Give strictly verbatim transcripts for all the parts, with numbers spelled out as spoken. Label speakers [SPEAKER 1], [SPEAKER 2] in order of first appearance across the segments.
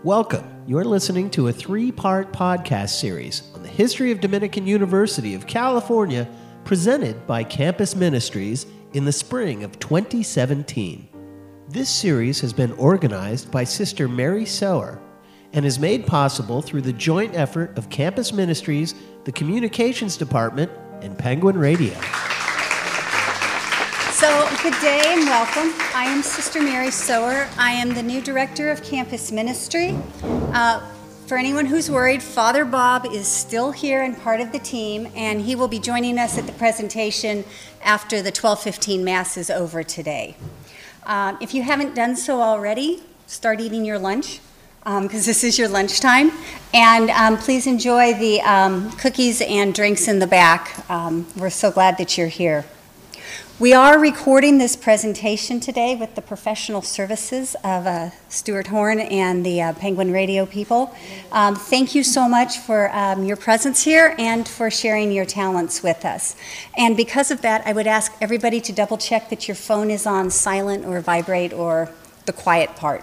[SPEAKER 1] Welcome. You're listening to a three-part podcast series on the history of Dominican University of California, presented by Campus Ministries in the spring of twenty seventeen. This series has been organized by Sister Mary Sower and is made possible through the joint effort of Campus Ministries, the Communications Department, and Penguin Radio.
[SPEAKER 2] So, good day and welcome. I am Sister Mary Sower. I am the new director of Campus Ministry. Uh, for anyone who's worried, Father Bob is still here and part of the team, and he will be joining us at the presentation after the twelve fifteen Mass is over today. Um, if you haven't done so already, start eating your lunch, because um, this is your lunchtime. And um, please enjoy the um, cookies and drinks in the back. Um, we're so glad that you're here. We are recording this presentation today with the professional services of uh, Stuart Horn and the uh, Penguin Radio people. Um, thank you so much for um, your presence here and for sharing your talents with us. And because of that, I would ask everybody to double check that your phone is on silent or vibrate or the quiet part.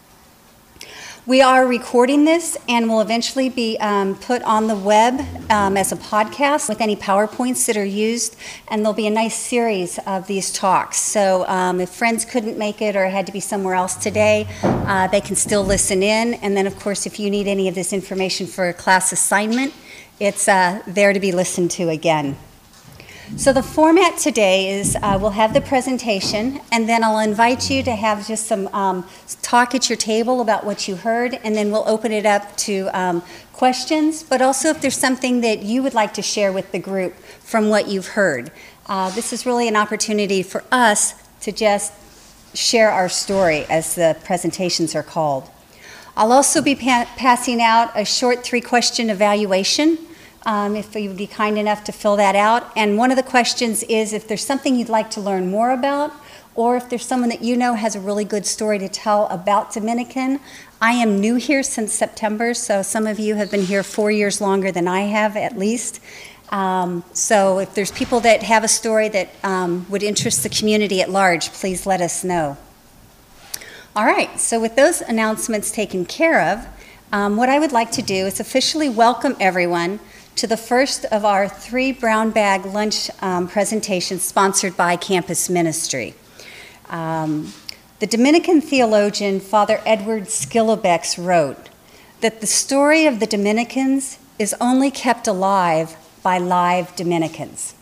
[SPEAKER 2] We are recording this and will eventually be um, put on the web um, as a podcast with any PowerPoints that are used, and there'll be a nice series of these talks. So um, if friends couldn't make it or had to be somewhere else today, uh, they can still listen in. And then, of course, if you need any of this information for a class assignment, it's uh, there to be listened to again. So the format today is uh, we'll have the presentation, and then I'll invite you to have just some um, talk at your table about what you heard, and then we'll open it up to um, questions, but also if there's something that you would like to share with the group from what you've heard. Uh, this is really an opportunity for us to just share our story, as the presentations are called. I'll also be pa- passing out a short three-question evaluation. Um, if you would be kind enough to fill that out. And one of the questions is if there's something you'd like to learn more about, or if there's someone that you know has a really good story to tell about Dominican. I am new here since September, so some of you have been here four years longer than I have, at least. Um, so if there's people that have a story that um, would interest the community at large, please let us know. All right, so with those announcements taken care of, um, what I would like to do is officially welcome everyone to the first of our three brown bag lunch um, presentations sponsored by Campus Ministry. Um, the Dominican theologian Father Edward Skillebex wrote that the story of the Dominicans is only kept alive by live Dominicans.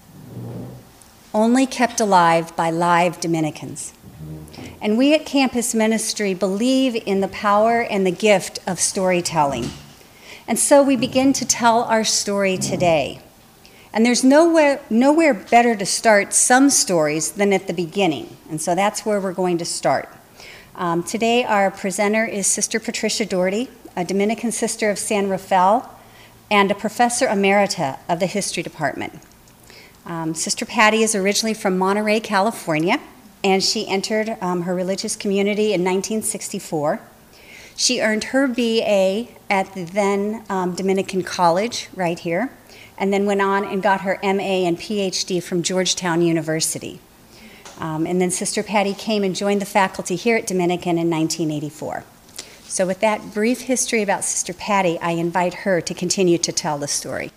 [SPEAKER 2] Only kept alive by live Dominicans. And we at Campus Ministry believe in the power and the gift of storytelling. And so we begin to tell our story today. And there's nowhere, nowhere better to start some stories than at the beginning. And so that's where we're going to start. Um, today our presenter is Sister Patricia Doherty, a Dominican sister of San Rafael and a professor emerita of the history department. Um, Sister Patty is originally from Monterey, California, and she entered um, her religious community in nineteen sixty-four. She earned her B A at the then um, Dominican College right here, and then went on and got her M A and P H D from Georgetown University. Um, and then Sister Patty came and joined the faculty here at Dominican in nineteen eighty-four. So with that brief history about Sister Patty, I invite her to continue to tell the story.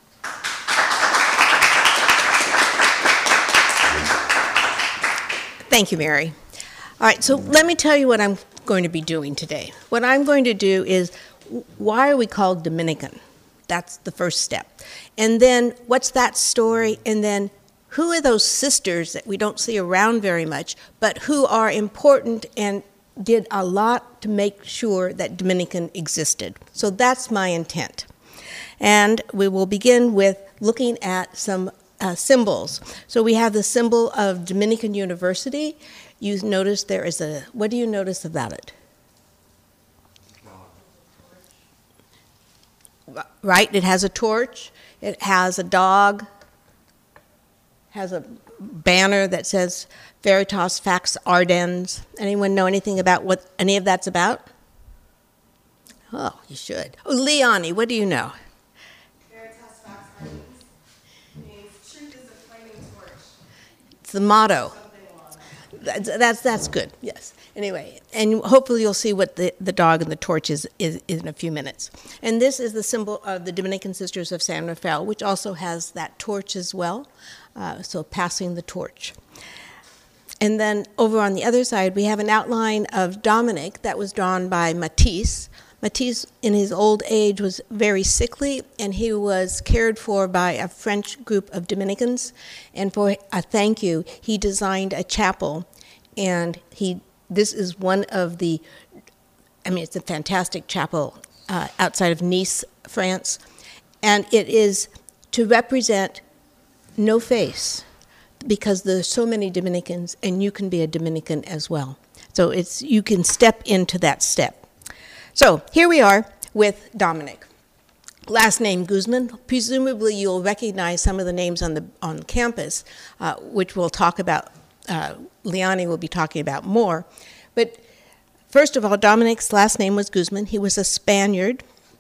[SPEAKER 3] Thank you, Mary. All right, so let me tell you what I'm going to be doing today. What I'm going to do is, why are we called Dominican? That's the first step. And then, what's that story? And then, who are those sisters that we don't see around very much, but who are important and did a lot to make sure that Dominican existed? So that's my intent. And we will begin with looking at some uh, symbols. So we have the symbol of Dominican University. You notice there is a, what do you notice about it? Right, it has a torch, it has a dog, has a banner that says Veritas Pax Ardens. Anyone know anything about what any of that's about? Oh, you should. Oh, Leonie, what do you know?
[SPEAKER 4] Veritas Pax Ardens means truth is a flaming torch.
[SPEAKER 3] It's the motto. That's, that's, that's good, yes. Anyway, and hopefully you'll see what the, the dog and the torch is, is, is in a few minutes. And this is the symbol of the Dominican Sisters of San Rafael, which also has that torch as well, uh, so passing the torch. And then over on the other side, we have an outline of Dominic that was drawn by Matisse. Matisse, in his old age, was very sickly, and he was cared for by a French group of Dominicans. And for a thank you, he designed a chapel, and he this is one of the, I mean, it's a fantastic chapel uh, outside of Nice, France, and it is to represent no face, because there's so many Dominicans, and you can be a Dominican as well. So it's you can step into that step. So here we are with Dominic. Last name Guzman. Presumably you'll recognize some of the names on the on campus, uh, which we'll talk about. Uh, Leonie will be talking about more. But first of all, Dominic's last name was Guzman. He was a Spaniard,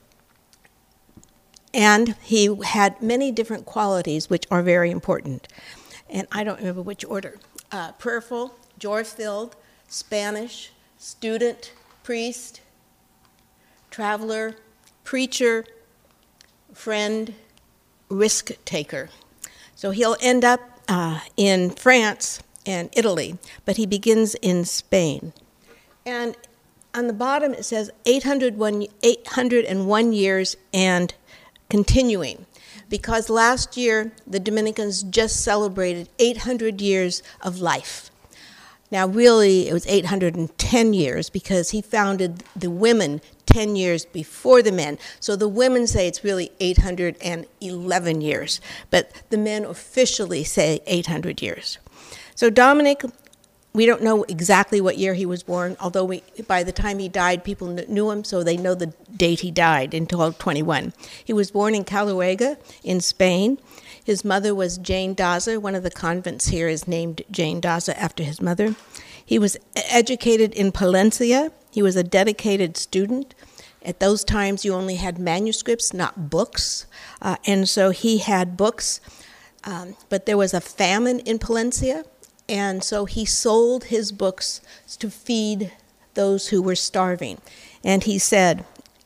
[SPEAKER 3] and he had many different qualities which are very important. And I don't remember which order. Uh, prayerful, joy-filled, Spanish, student, priest, traveler, preacher, friend, risk-taker. So he'll end up uh, in France and Italy, but he begins in Spain. And on the bottom it says eight hundred one, eight hundred one years and continuing, because last year the Dominicans just celebrated eight hundred years of life. Now really it was eight hundred ten years, because he founded the women ten years before the men. So the women say it's really eight hundred eleven years, but the men officially say eight hundred years. So Dominic, we don't know exactly what year he was born, although we, by the time he died, people knew him, so they know the date he died in twelve twenty-one. He was born in Caleruega in Spain. His mother was Jane Daza. One of the convents here is named Jane Daza after his mother. He was educated in Palencia. He was a dedicated student. At those times, you only had manuscripts, not books. Uh, and so he had books, um, but there was a famine in Palencia. And so he sold his books to feed those who were starving. And he said,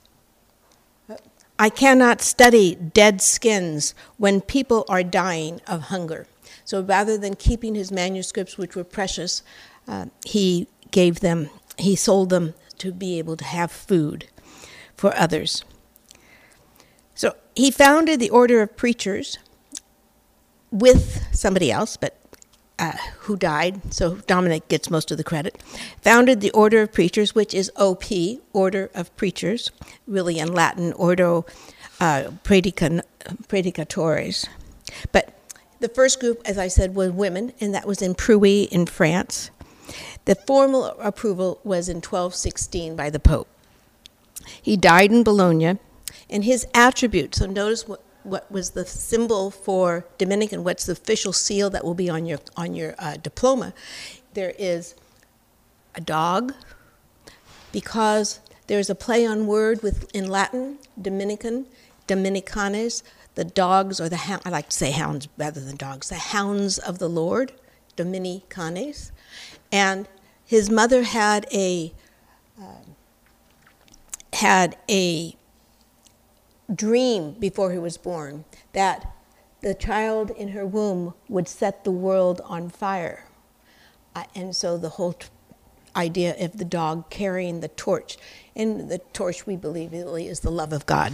[SPEAKER 3] I cannot study dead skins when people are dying of hunger. So rather than keeping his manuscripts, which were precious, uh, he gave them, he sold them to be able to have food for others. So he founded the Order of Preachers with somebody else, but Uh, who died, so Dominic gets most of the credit, founded the Order of Preachers, which is O P, Order of Preachers, really in Latin, Ordo uh, Predica, Predicatores. But the first group, as I said, was women, and that was in Prouy in France. The formal approval was in twelve sixteen by the Pope. He died in Bologna, and his attributes, so notice what what was the symbol for Dominican, what's the official seal that will be on your on your uh, diploma. There is a dog, because there's a play on word with in Latin, Dominican, Dominicanes, the dogs, or the hound, I like to say hounds rather than dogs, the hounds of the Lord, Dominicanes. And his mother had a uh, had a dream before he was born that the child in her womb would set the world on fire. Uh, and so the whole t- idea of the dog carrying the torch, and the torch, we believe, really is the love of God.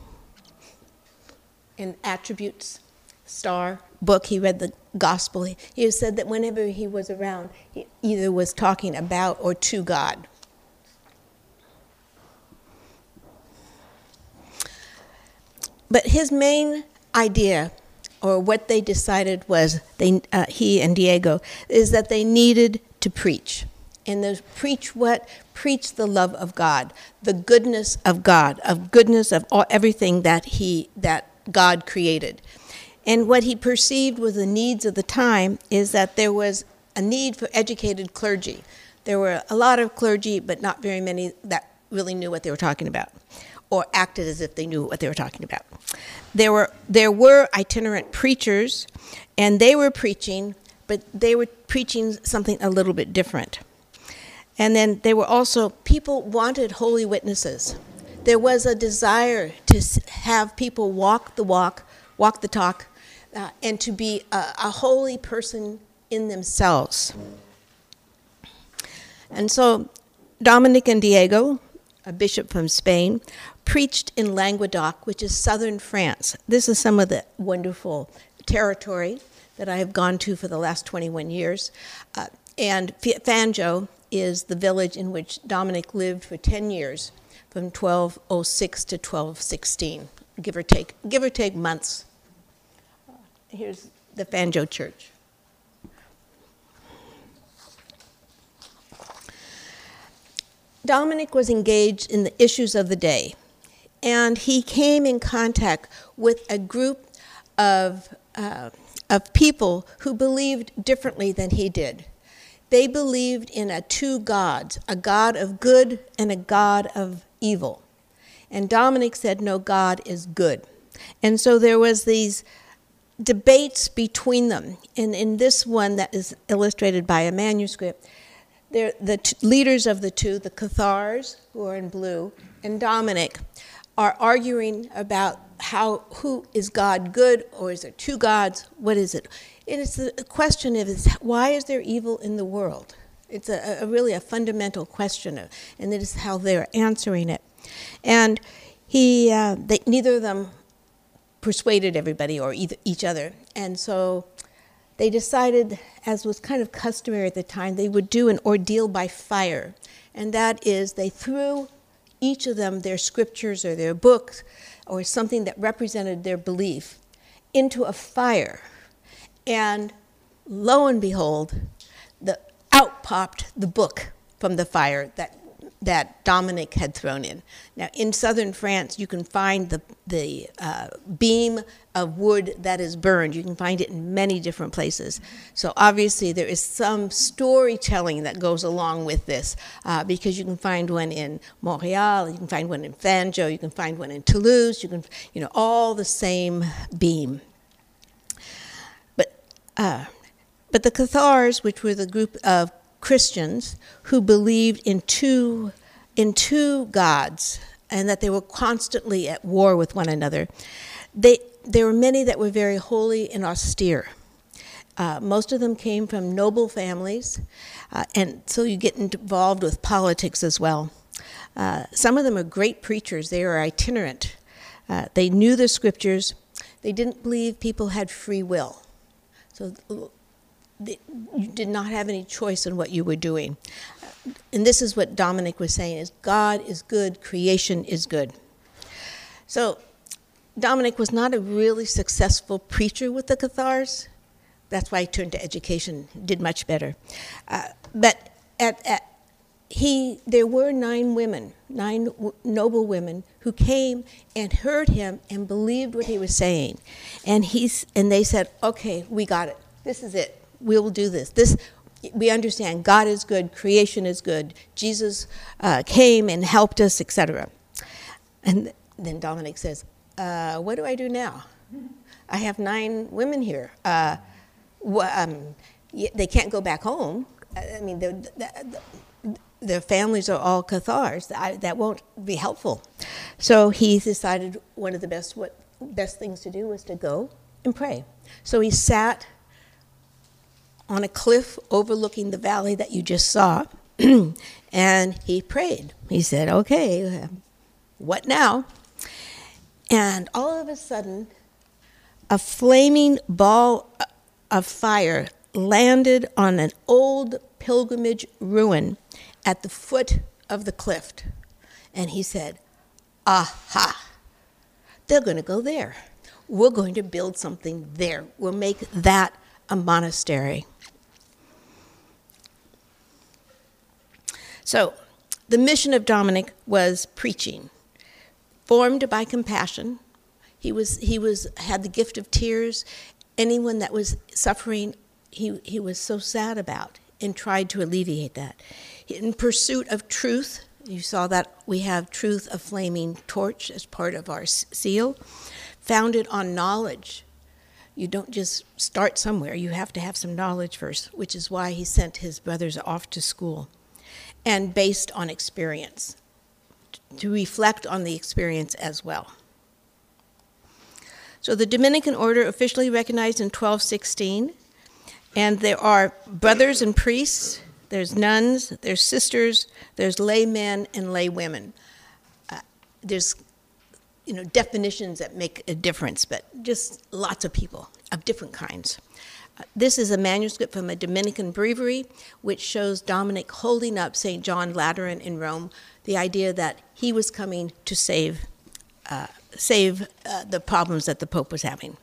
[SPEAKER 3] And attributes, star, book, he read the gospel. He, he said that whenever he was around, he either was talking about or to God. But his main idea, or what they decided was, they, uh, he and Diego, is that they needed to preach. And they preach what? Preach the love of God, the goodness of God, of goodness of all, everything that he that God created. And what he perceived was the needs of the time is that there was a need for educated clergy. There were a lot of clergy, but not very many that really knew what they were talking about, or acted as if they knew what they were talking about. There were there were itinerant preachers, and they were preaching, but they were preaching something a little bit different. And then there were also, people wanted holy witnesses. There was a desire to s- have people walk the walk, walk the talk, uh, and to be a, a holy person in themselves. And so Dominic and Diego, a bishop from Spain, preached in Languedoc, which is southern France. This is some of the wonderful territory that I have gone to for the last twenty-one years. Uh, and Fanjo is the village in which Dominic lived for ten years, from twelve oh six to twelve sixteen, give or take, give or take months. Here's the Fanjo Church. Dominic was engaged in the issues of the day, and he came in contact with a group of, uh, of people who believed differently than he did. They believed in a two gods, a God of good and a God of evil. And Dominic said, no, God is good. And so there was these debates between them. And in this one that is illustrated by a manuscript, they're the t- leaders of the two, the Cathars, who are in blue, and Dominic, are arguing about how, who is God good, or is there two gods? What is it? And it's the question of is, why is there evil in the world? It's a, a really a fundamental question, of, and that is how they're answering it. And he, uh, they, neither of them persuaded everybody or either, each other, and so they decided, as was kind of customary at the time, they would do an ordeal by fire, and that is they threw each of them their scriptures or their books or something that represented their belief into a fire. And lo and behold, the, out popped the book from the fire that that Dominic had thrown in. Now, in southern France, you can find the, the uh, beam of wood that is burned. You can find it in many different places. So obviously there is some storytelling that goes along with this, uh, because you can find one in Montreal, you can find one in Fanjo, you can find one in Toulouse, you can, you know, all the same beam. But, uh, but the Cathars, which were the group of Christians who believed in two in two gods and that they were constantly at war with one another. They there were many that were very holy and austere. Uh, most of them came from noble families, uh, and so you get involved with politics as well. Uh, some of them are great preachers. They are itinerant. Uh, they knew the scriptures. They didn't believe people had free will. So you did not have any choice in what you were doing. And this is what Dominic was saying, is God is good, creation is good. So Dominic was not a really successful preacher with the Cathars. That's why he turned to education, did much better. Uh, but at, at, he, there were nine women, nine w- noble women who came and heard him and believed what he was saying. And, he's, and they said, okay, we got it. This is it. We will do this. This, we understand God is good, creation is good. Jesus uh, came and helped us, et cetera. And then Dominic says, uh, what do I do now? I have nine women here. Uh, wh- um, they can't go back home. I mean, they're, they're, their families are all Cathars. I, that won't be helpful. So he decided one of the best, what, best things to do was to go and pray. So he sat on a cliff overlooking the valley that you just saw, and he prayed. He said, okay, what now? And all of a sudden, a flaming ball of fire landed on an old pilgrimage ruin at the foot of the cliff. And he said, aha, they're going to go there. We're going to build something there. We'll make that a monastery. So the mission of Dominic was preaching, formed by compassion. He was he was had the gift of tears. Anyone that was suffering, he, he was so sad about and tried to alleviate that. In pursuit of truth, you saw that we have Truth, a Flaming Torch, as part of our seal, founded on knowledge. You don't just start somewhere. You have to have some knowledge first, which is why he sent his brothers off to school. and based on experience, to reflect on the experience as well. So the Dominican order officially recognized in twelve sixteen, and there are brothers and priests, there's nuns, there's sisters, there's laymen and lay women. Uh, there's, you know, definitions that make a difference, but just lots of people of different kinds. Uh, this is a manuscript from a Dominican breviary, which shows Dominic holding up Saint John Lateran in Rome, the idea that he was coming to save, uh, save uh, the problems that the Pope was having.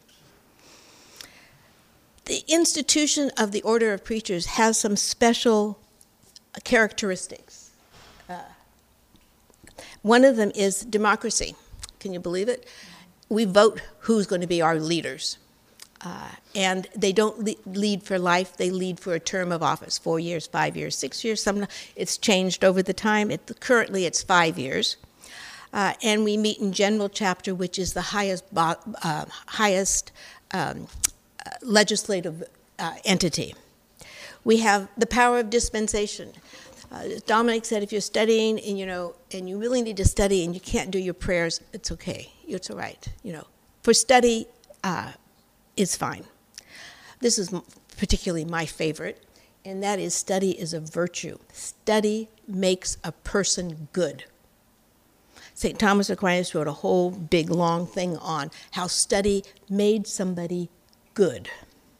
[SPEAKER 3] The institution of the Order of Preachers has some special characteristics. Uh, one of them is democracy. Can you believe it? We vote who's going to be our leaders. Uh, and they don't le- lead for life, they lead for a term of office, four years, five years, six years. Some, it's changed over the time. It, currently it's five years. Uh, and we meet in General Chapter, which is the highest, bo- uh, highest um, uh, legislative uh, entity. We have the power of dispensation. Uh, Dominic said, if you're studying and you know, and you really need to study and you can't do your prayers, it's okay. It's all right. You know, for study, uh, is fine. This is particularly my favorite, and that is study is a virtue. Study makes a person good. Saint Thomas Aquinas wrote a whole big long thing on how study made somebody good.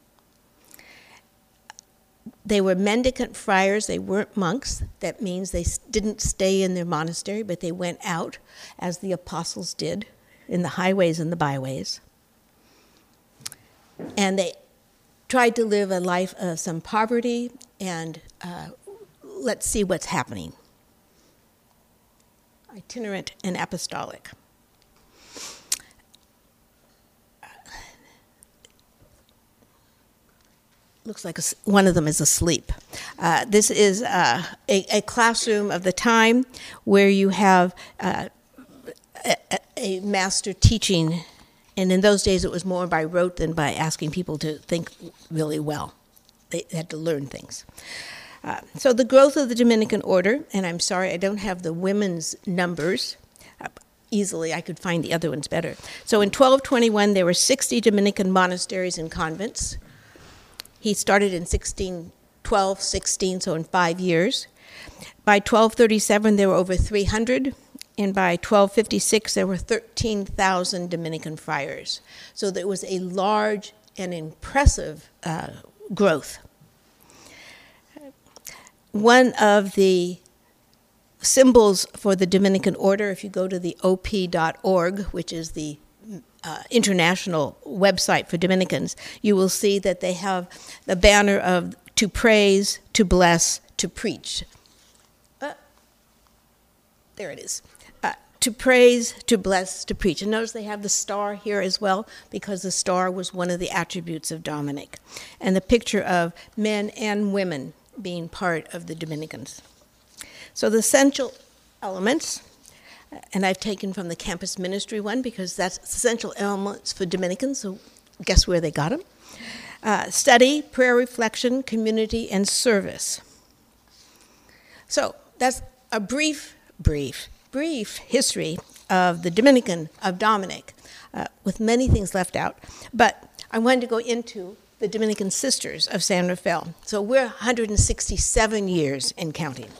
[SPEAKER 3] They were mendicant friars, they weren't monks. That means they didn't stay in their monastery, but they went out, as the apostles did, in the highways and the byways. And they tried to live a life of some poverty, and uh, let's see what's happening. Itinerant and apostolic. Looks like a, one of them is asleep. Uh, this is uh, a, a classroom of the time where you have uh, a, a master teaching. And in those days, it was more by rote than by asking people to think really well. They had to learn things. Uh, so the growth of the Dominican order, and I'm sorry I don't have the women's numbers. Uh, easily, I could find the other ones better. So in twelve twenty-one, there were sixty Dominican monasteries and convents. He started in sixteen twelve, sixteen, so in five years. By twelve thirty-seven, there were over three hundred. And by twelve fifty-six, there were thirteen thousand Dominican friars. So there was a large and impressive uh, growth. One of the symbols for the Dominican order, if you go to the O P dot org, which is the uh, international website for Dominicans, you will see that they have the banner of to praise, to bless, to preach. Uh, there it is. To praise, to bless, to preach. And notice they have the star here as well, because the star was one of the attributes of Dominic. And the picture of men and women being part of the Dominicans. So the essential elements, and I've taken from the campus ministry one, because that's essential elements for Dominicans, so guess where they got them? Uh, study, prayer, reflection, community, and service. So that's a brief, brief, brief history of the Dominican, of Dominic, uh, with many things left out. But I wanted to go into the Dominican Sisters of San Rafael. So we're one hundred sixty-seven years and counting.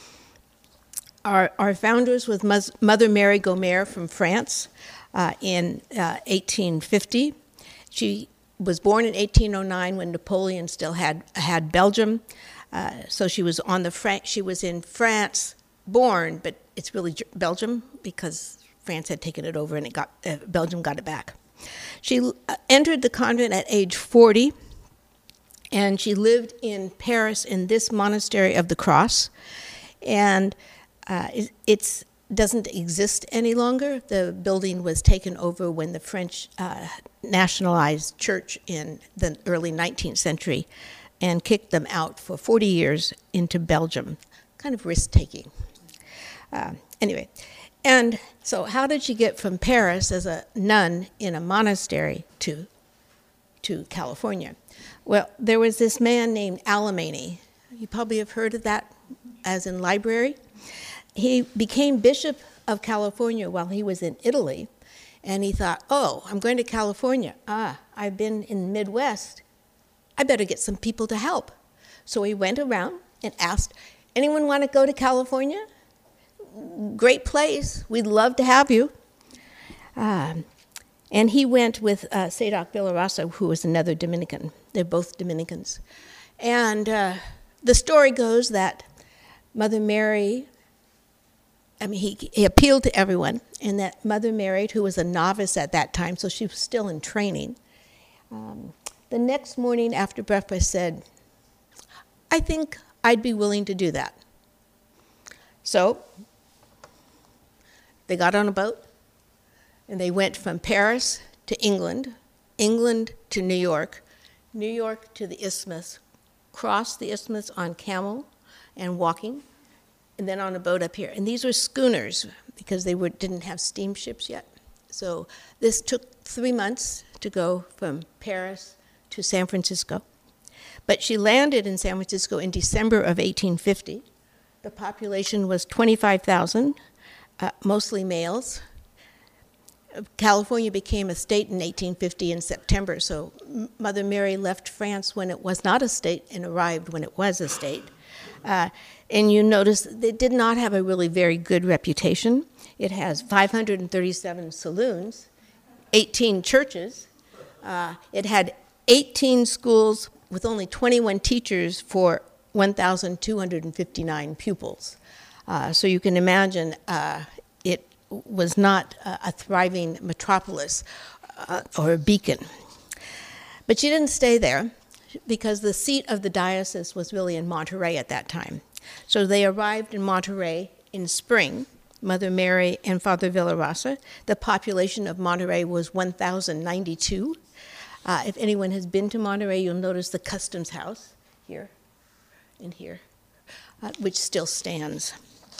[SPEAKER 3] Our, our founders was Mother Mary Gomer from France uh, in uh, eighteen fifty. She was born in eighteen oh nine when Napoleon still had, had Belgium. Uh, so she was on the Fran- she was in France born, but it's really Belgium because France had taken it over and it got uh, Belgium got it back. She uh, entered the convent at age forty, and she lived in Paris in this monastery of the Cross, and uh, it it's, doesn't exist any longer. The building was taken over when the French uh, nationalized church in the early nineteenth century and kicked them out for forty years into Belgium. Kind of risk-taking. Uh, anyway, and so how did she get from Paris as a nun in a monastery to, to California? Well, there was this man named Alemany. You probably have heard of that as in library. He became Bishop of California while he was in Italy, and he thought, oh, I'm going to California. Ah, I've been in the Midwest. I better get some people to help. So he went around and asked, anyone want to go to California? Great place. We'd love to have you. Um, and he went with uh, Sadok Villarasa, who was another Dominican. They're both Dominicans. And uh, the story goes that Mother Mary, I mean, he, he appealed to everyone, and that Mother Mary, who was a novice at that time, so she was still in training, um, the next morning after breakfast said, I think I'd be willing to do that. So they got on a boat, and they went from Paris to England, England to New York, New York to the Isthmus, crossed the Isthmus on camel and walking, and then on a boat up here. And these were schooners because they were, didn't have steamships yet. So this took three months to go from Paris to San Francisco. But she landed in San Francisco in December of eighteen fifty. The population was twenty-five thousand, uh, mostly males. California became a state in eighteen fifty in September, so Mother Mary left France when it was not a state and arrived when it was a state. Uh, and you notice it did not have a really very good reputation. It has five hundred thirty-seven saloons, eighteen churches. Uh, it had eighteen schools with only twenty-one teachers for one thousand two hundred fifty-nine pupils. Uh, so you can imagine uh, it was not a, a thriving metropolis uh, or a beacon. But she didn't stay there because the seat of the diocese was really in Monterey at that time. So they arrived in Monterey in spring, Mother Mary and Father Villarasa. The population of Monterey was one thousand ninety-two. Uh, if anyone has been to Monterey, you'll notice the customs house here and here, uh, which still stands.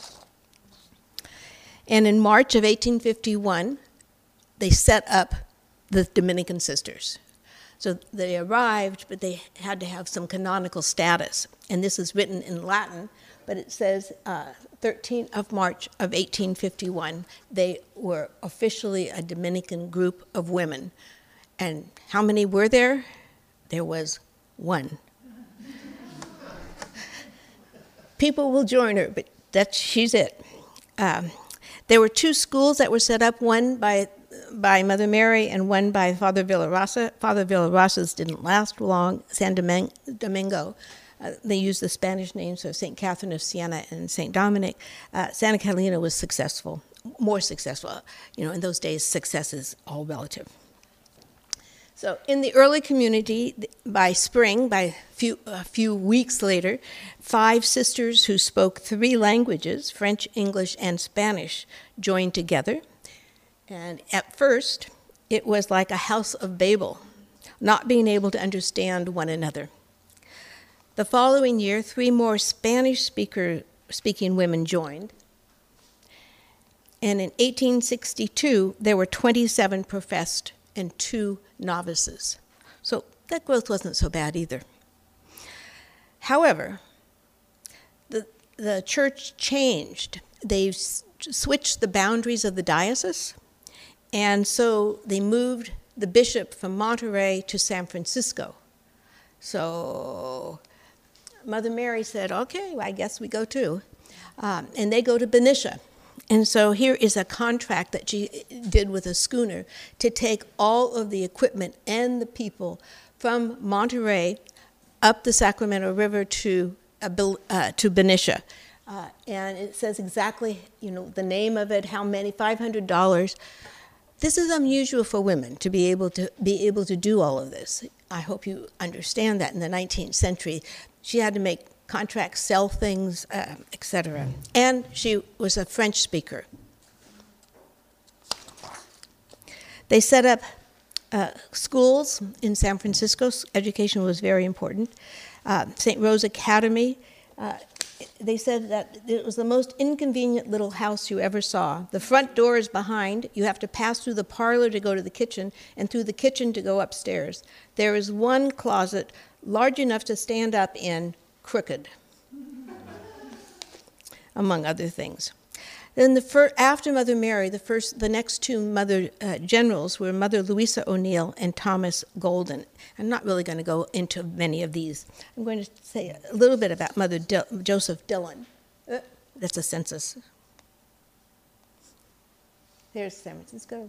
[SPEAKER 3] And in March of eighteen fifty-one, they set up the Dominican Sisters. So they arrived, but they had to have some canonical status. And this is written in Latin, but it says uh, thirteenth of March of eighteen fifty-one, they were officially a Dominican group of women. And how many were there? There was one. People will join her, but that's, she's it. Um, there were two schools that were set up, one by by Mother Mary and one by Father Villarasa. Father Villarasa's didn't last long. San Domingo, uh, they used the Spanish names of Saint Catherine of Siena and Saint Dominic. Uh, Santa Catalina was successful, more successful. You know, in those days, success is all relative. So in the early community, by spring, by few, a few weeks later, five sisters who spoke three languages, French, English, and Spanish, joined together. And at first, it was like a house of Babel, not being able to understand one another. The following year, three more Spanish speaker, speaking women joined. And in eighteen sixty-two, there were twenty-seven professed and two novices. So that growth wasn't so bad either. However, the, the church changed. They s- switched the boundaries of the diocese, and so they moved the bishop from Monterey to San Francisco. So Mother Mary said, okay, well, I guess we go too. Um, and they go to Benicia. And so here is a contract that she did with a schooner to take all of the equipment and the people from Monterey up the Sacramento River to uh, uh, to Benicia. Uh, and it says exactly, you know, the name of it, how many, five hundred dollars. This is unusual for women to be able to be able to do all of this. I hope you understand that in the nineteenth century, she had to make contracts, sell things, uh, et cetera. And she was a French speaker. They set up uh, schools in San Francisco. Education was very important. Uh, Saint Rose Academy. Uh, they said that it was the most inconvenient little house you ever saw. The front door is behind. You have to pass through the parlor to go to the kitchen, and through the kitchen to go upstairs. There is one closet large enough to stand up in, crooked. among other things. Then the fir- after Mother Mary, the first, the next two mother uh, generals were Mother Louisa O'Neill and Thomas Golden. I'm not really going to go into many of these. I'm going to say a little bit about Mother Dil- Joseph Dillon. Uh, that's a census. There's San Francisco.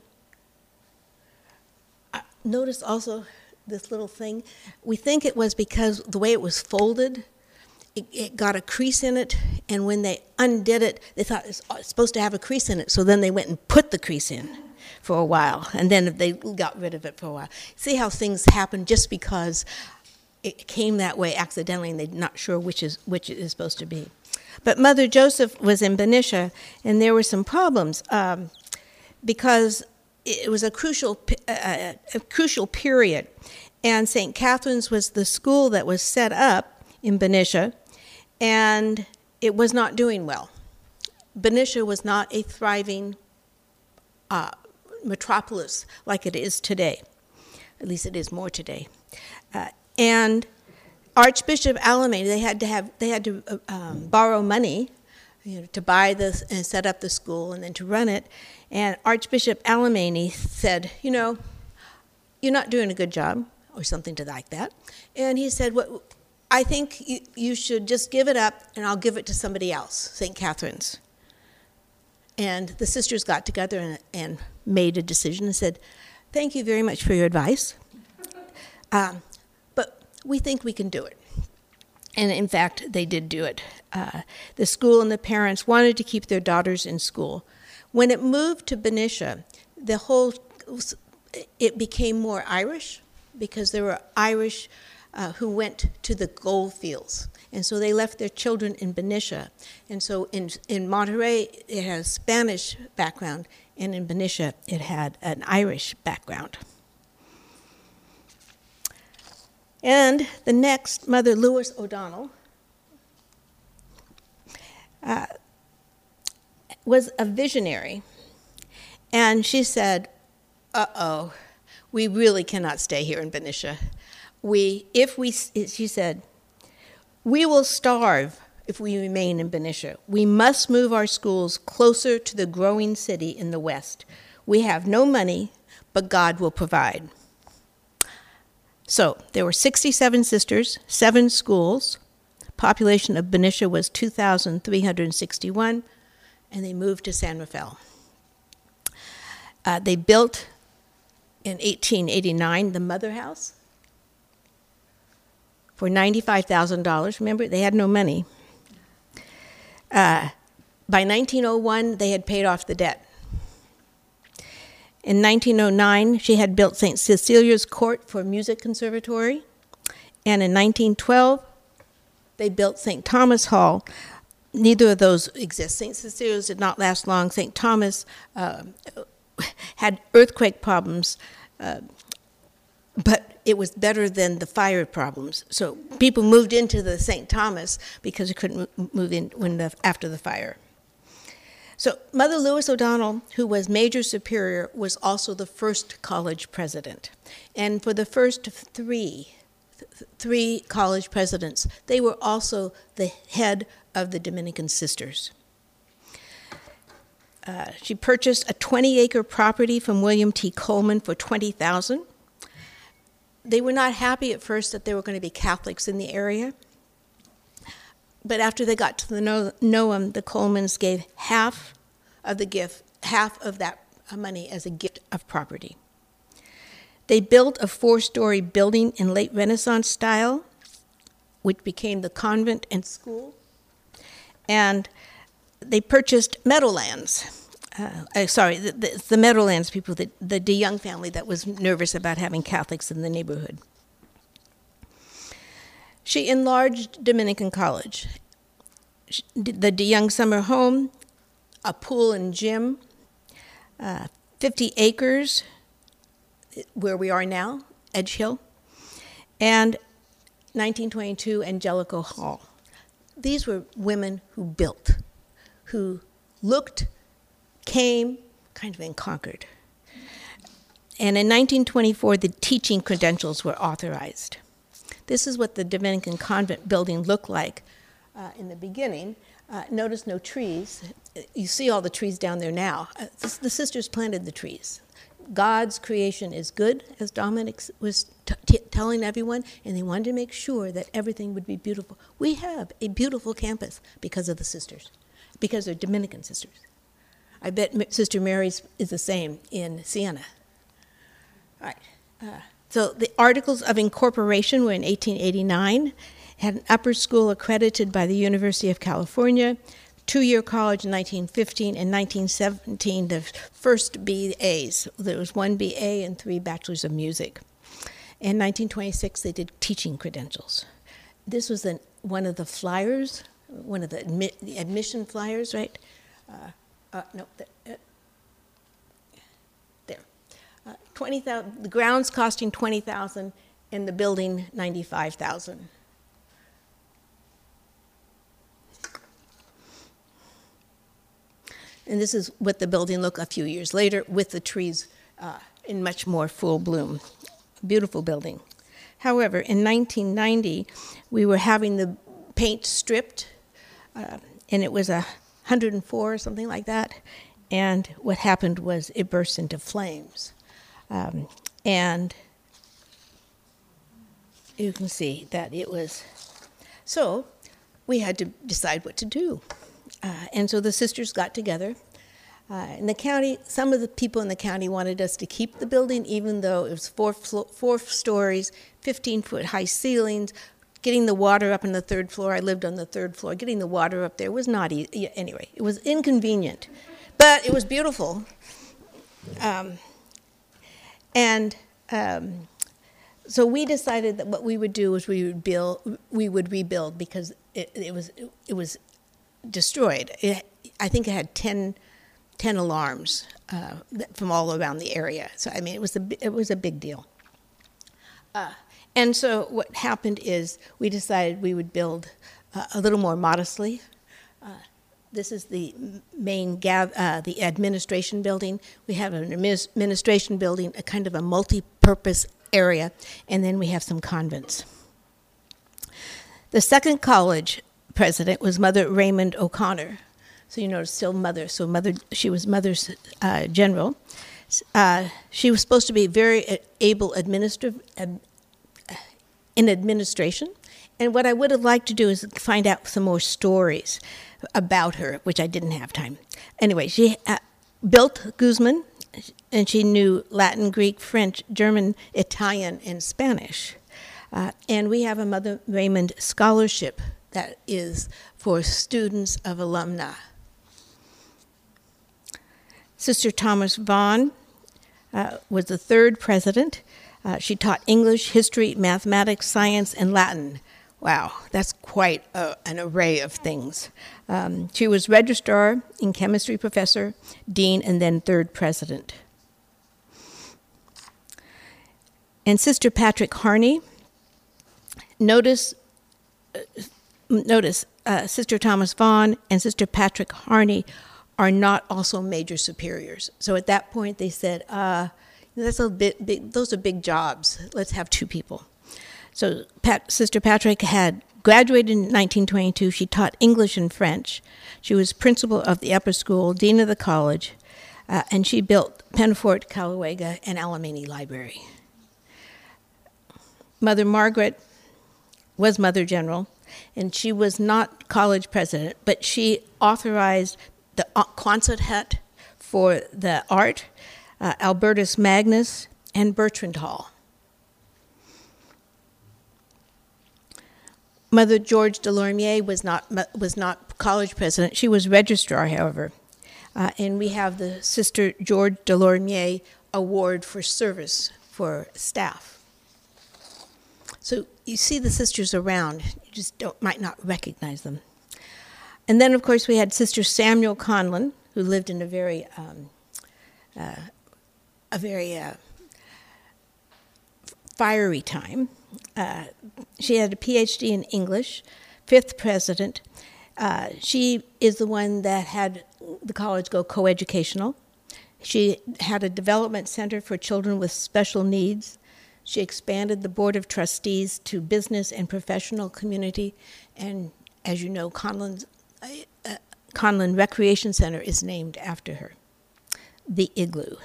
[SPEAKER 3] Uh, notice also this little thing. We think it was because the way it was folded, It, it got a crease in it, and when they undid it, they thought it's supposed to have a crease in it, so then they went and put the crease in for a while, and then they got rid of it for a while. See how things happen just because it came that way accidentally, and they're not sure which is which it is supposed to be. But Mother Joseph was in Benicia, and there were some problems um, because it was a crucial uh, a crucial period, and Saint Catherine's was the school that was set up in Benicia, and it was not doing well. Benicia was not a thriving uh, metropolis like it is today. At least it is more today. Uh, and Archbishop Alemany, they had to have they had to uh, um, borrow money, you know, to buy this and set up the school and then to run it. And Archbishop Alemany said, you know, you're not doing a good job, or something to like that. And he said, what? I think you, you should just give it up, and I'll give it to somebody else, Saint Catherine's. And the sisters got together and, and made a decision and said, thank you very much for your advice, um, but we think we can do it. And in fact, they did do it. Uh, the school and the parents wanted to keep their daughters in school. When it moved to Benicia, the whole, it became more Irish, because there were Irish Uh, who went to the gold fields. And so they left their children in Benicia. And so in, in Monterey, it had a Spanish background, and in Benicia, it had an Irish background. And the next, Mother Lewis O'Donnell, uh, was a visionary. And she said, uh-oh, we really cannot stay here in Benicia. We, if we, she said, we will starve if we remain in Benicia. We must move our schools closer to the growing city in the west. We have no money, but God will provide. So there were sixty-seven sisters, seven schools. Population of Benicia was two thousand three hundred sixty-one, and they moved to San Rafael. Uh, they built in eighteen eighty-nine the Mother House for ninety-five thousand dollars. Remember, they had no money. Uh, by nineteen oh one, they had paid off the debt. In nineteen oh nine, she had built Saint Cecilia's Court for Music Conservatory. And in nineteen twelve, they built Saint Thomas Hall. Neither of those exist. Saint Cecilia's did not last long. Saint Thomas uh, had earthquake problems, uh, but it was better than the fire problems. So people moved into the Saint Thomas because they couldn't move in when the, after the fire. So Mother Lewis O'Donnell, who was Major Superior, was also the first college president. And for the first three, th- three college presidents, they were also the head of the Dominican Sisters. Uh, she purchased a twenty-acre property from William T. Coleman for twenty thousand dollars. They were not happy at first that there were going to be Catholics in the area. But after they got to the know them, the Colemans gave half of the gift, half of that money as a gift of property. They built a four-story building in late Renaissance style, which became the convent and school. And they purchased Meadowlands. Uh, uh, sorry, the, the, the Meadowlands people, the, the DeYoung family that was nervous about having Catholics in the neighborhood. She enlarged Dominican College. She, the DeYoung summer home, a pool and gym, uh, fifty acres where we are now, Edge Hill, and nineteen twenty-two Angelico Hall. These were women who built, who looked, came, kind of and conquered. And in nineteen twenty-four, the teaching credentials were authorized. This is what the Dominican convent building looked like uh, in the beginning. Uh, notice no trees. You see all the trees down there now. Uh, the, the sisters planted the trees. God's creation is good, as Dominic was t- t- telling everyone, and they wanted to make sure that everything would be beautiful. We have a beautiful campus because of the sisters, because they're Dominican sisters. I bet M- Sister Mary's is the same in Siena. All right. Uh, so the Articles of Incorporation were in eighteen eighty-nine, had an upper school accredited by the University of California, two-year college in nineteen fifteen, and nineteen seventeen, the first B As. There was one B A and three bachelors of music. In nineteen twenty-six, they did teaching credentials. This was an, one of the flyers, one of the, admi- the admission flyers, right? Uh, uh, no, the, uh, there. Uh, twenty thousand. The grounds costing twenty thousand, and the building ninety-five thousand. And this is what the building looked a few years later with the trees uh, in much more full bloom. Beautiful building. However, in nineteen ninety, we were having the paint stripped, uh, and it was a one hundred four or something like that. And what happened was it burst into flames. Um, and you can see that it was... So we had to decide what to do. Uh, and so the sisters got together. Uh, in the county, some of the people in the county wanted us to keep the building, even though it was four, flo- four stories, fifteen-foot high ceilings. Getting the water up on the third floor, I lived on the third floor, getting the water up there was not easy. Anyway, it was inconvenient. But it was beautiful. Um, and um, so we decided that what we would do was we would build, we would rebuild because it, it was it, it was destroyed. It, I think it had ten, ten alarms uh, from all around the area. So I mean, it was a it was a big deal. Uh, and so what happened is we decided we would build uh, a little more modestly. Uh, this is the main gav- uh, the administration building. We have an administration building, a kind of a multi-purpose area, and then we have some convents. The second college president was Mother Raymond O'Connor. So you notice still mother. So mother, she was mother's uh, general. Uh, she was supposed to be very able administrative uh, in administration. And what I would have liked to do is find out some more stories about her, which I didn't have time. Anyway, she uh, built Guzman, and she knew Latin, Greek, French, German, Italian, and Spanish. Uh, and we have a Mother Raymond Scholarship that is for students of alumni. Sister Thomas Vaughn uh, was the third president. Uh, she taught English, history, mathematics, science, and Latin. Wow, that's quite a, an array of things. Um, she was registrar and chemistry professor, dean, and then third president. And Sister Patrick Harney, notice, uh, notice uh, Sister Thomas Vaughn and Sister Patrick Harney are not also major superiors. So at that point they said, uh, that's a bit big, those are big jobs. Let's have two people. So Pat, Sister Patrick had graduated in nineteen twenty-two. She taught English and French. She was principal of the upper school, dean of the college, uh, and she built Penafort, Calahuega, and Alamany Library. Mother Margaret was Mother General, and she was not college president, but she authorized the Quonset hut for the art, uh, Albertus Magnus, and Bertrand Hall. Mother George Delormier was not was not college president. She was registrar, however. Uh, and we have the Sister George Delormier Award for Service for staff. So you see the sisters around, you just don't, might not recognize them. And then, of course, we had Sister Samuel Conlon, who lived in a very, um, uh, a very uh, fiery time. Uh, she had a P H D in English, fifth president. Uh, she is the one that had the college go coeducational. She had a development center for children with special needs. She expanded the board of trustees to business and professional community. And as you know, Conlon's Conlin Recreation Center is named after her, the Igloo.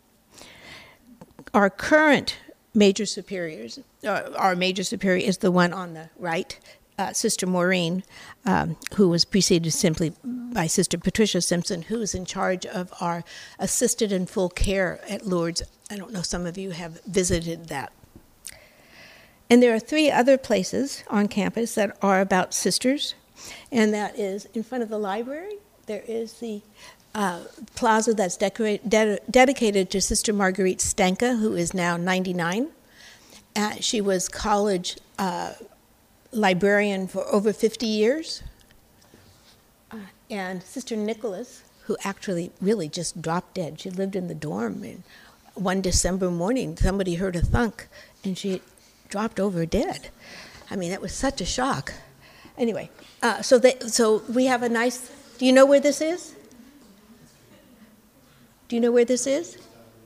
[SPEAKER 3] Our current major superiors, uh, our major superior is the one on the right, uh, Sister Maureen, um, who was preceded simply by Sister Patricia Simpson, who is in charge of our assisted and full care at Lourdes. I don't know, some of you have visited that. And there are three other places on campus that are about sisters, and that is in front of the library. There is the uh, plaza that's decorate, de- dedicated to Sister Marguerite Stanka, who is now ninety-nine. Uh, she was college uh, librarian for over fifty years. Uh, and Sister Nicholas, who actually really just dropped dead. She lived in the dorm, and one December morning, somebody heard a thunk, and she dropped over dead. I mean, that was such a shock. Anyway, uh, so they, so we have a nice, do you know where this is? Do you know where this is?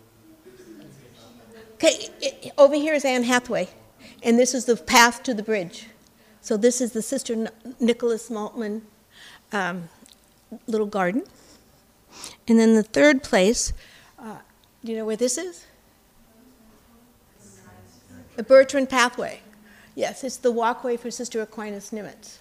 [SPEAKER 3] Okay, it, over here is Anne Hathaway, and this is the path to the bridge. So this is the Sister N- Nicholas Maltman um, little garden. And then the third place, uh, do you know where this is? The Bertrand Pathway. Yes, it's the walkway for Sister Aquinas Nimitz.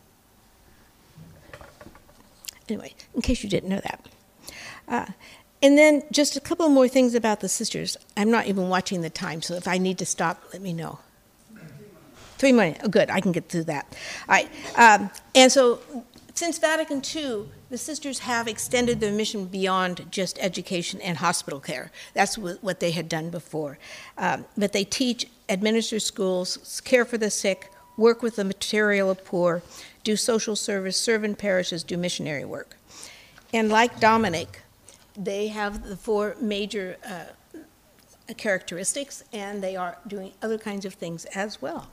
[SPEAKER 3] Anyway, in case you didn't know that. Uh, and then just a couple more things about the sisters. I'm not even watching the time, so if I need to stop, let me know. Three minutes. Oh, good. I can get through that. All right. Um, and so since Vatican Two, the sisters have extended their mission beyond just education and hospital care. That's what they had done before. Um, but they teach, administer schools, care for the sick, work with the material poor, do social service, serve in parishes, do missionary work. And like Dominic, they have the four major uh, characteristics, and they are doing other kinds of things as well.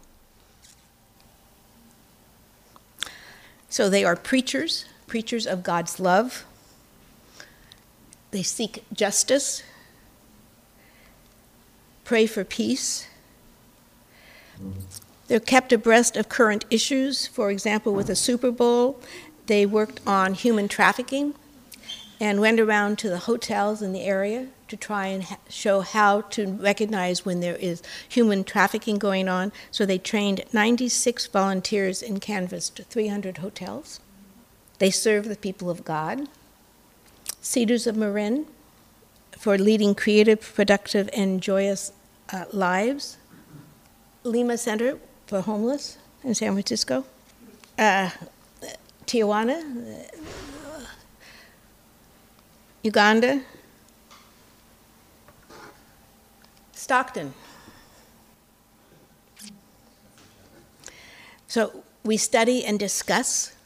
[SPEAKER 3] So they are preachers, preachers of God's love. They seek justice, pray for peace. They're kept abreast of current issues. For example, with the Super Bowl, they worked on human trafficking and went around to the hotels in the area to try and ha- show how to recognize when there is human trafficking going on. So they trained ninety-six volunteers and canvassed three hundred hotels. They serve the people of God. Cedars of Marin for leading creative, productive, and joyous uh, lives. Lima Center for homeless in San Francisco. Uh, Tijuana, uh, Uganda. Stockton. So we study and discuss.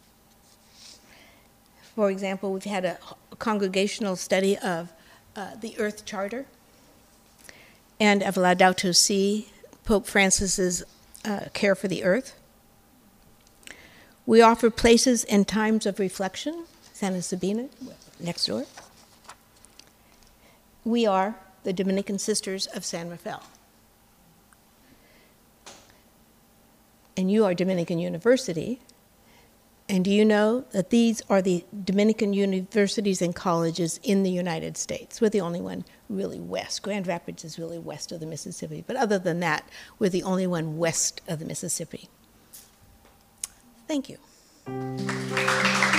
[SPEAKER 3] For example, we've had a congregational study of uh, the Earth Charter and of Laudato Si, Pope Francis's uh, care for the earth. We offer places and times of reflection, Santa Sabina, next door. We are the Dominican Sisters of San Rafael. And you are Dominican University. And do you know that these are the Dominican universities and colleges in the United States? We're the only one really west. Grand Rapids is really west of the Mississippi. But other than that, we're the only one west of the Mississippi. Thank you.